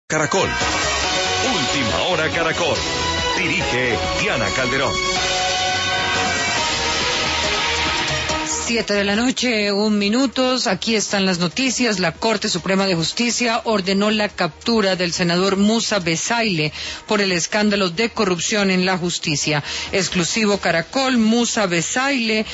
Caracol. Última hora Caracol. Dirige Diana Calderón. 7:01 p.m. Aquí están las noticias. La Corte Suprema de Justicia ordenó la captura del senador Musa Besaile por el escándalo de corrupción en la justicia. Exclusivo Caracol. Musa Besaile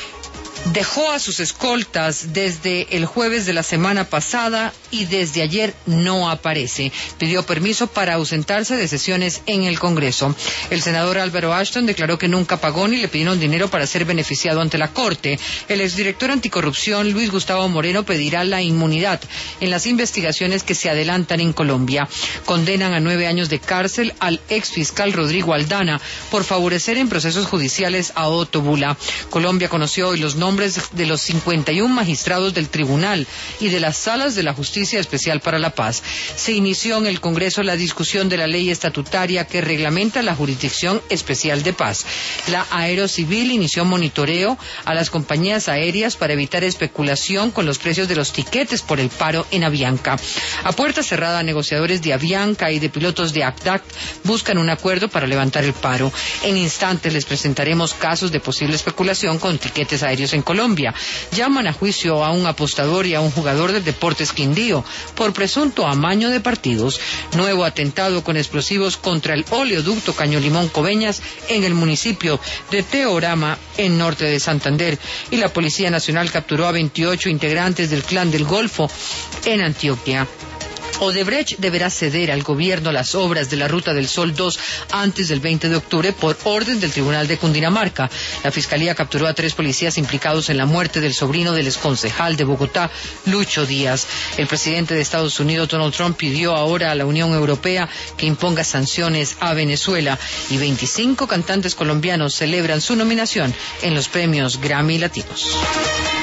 dejó a sus escoltas desde el jueves de la semana pasada y desde ayer no aparece. Pidió permiso para ausentarse de sesiones en el Congreso. El senador Álvaro Ashton declaró que nunca pagó ni le pidieron dinero para ser beneficiado ante la Corte. El exdirector anticorrupción, Luis Gustavo Moreno, pedirá la inmunidad en las investigaciones que se adelantan en Colombia. Condenan a 9 años de cárcel al exfiscal Rodrigo Aldana por favorecer en procesos judiciales a Otto Bula. Colombia conoció hoy los nombres de los 51 magistrados del tribunal y de las salas de la Justicia Especial para la Paz. Se inició en el Congreso la discusión de la ley estatutaria que reglamenta la Jurisdicción Especial de Paz. La Aerocivil inició monitoreo a las compañías aéreas para evitar especulación con los precios de los tiquetes por el paro en Avianca. A puerta cerrada, negociadores de Avianca y de pilotos de ACDAC buscan un acuerdo para levantar el paro. En instantes les presentaremos casos de posible especulación con tiquetes aéreos en Colombia. Llaman a juicio a un apostador y a un jugador del Deportes Quindío por presunto amaño de partidos. Nuevo atentado con explosivos contra el oleoducto Caño Limón Coveñas en el municipio de Teorama, en norte de Santander. Y la Policía Nacional capturó a 28 integrantes del Clan del Golfo en Antioquia. Odebrecht deberá ceder al gobierno las obras de la Ruta del Sol 2 antes del 20 de octubre por orden del Tribunal de Cundinamarca. La Fiscalía capturó a 3 policías implicados en la muerte del sobrino del exconcejal de Bogotá, Lucho Díaz. El presidente de Estados Unidos, Donald Trump, pidió ahora a la Unión Europea que imponga sanciones a Venezuela. Y 25 cantantes colombianos celebran su nominación en los premios Grammy Latinos.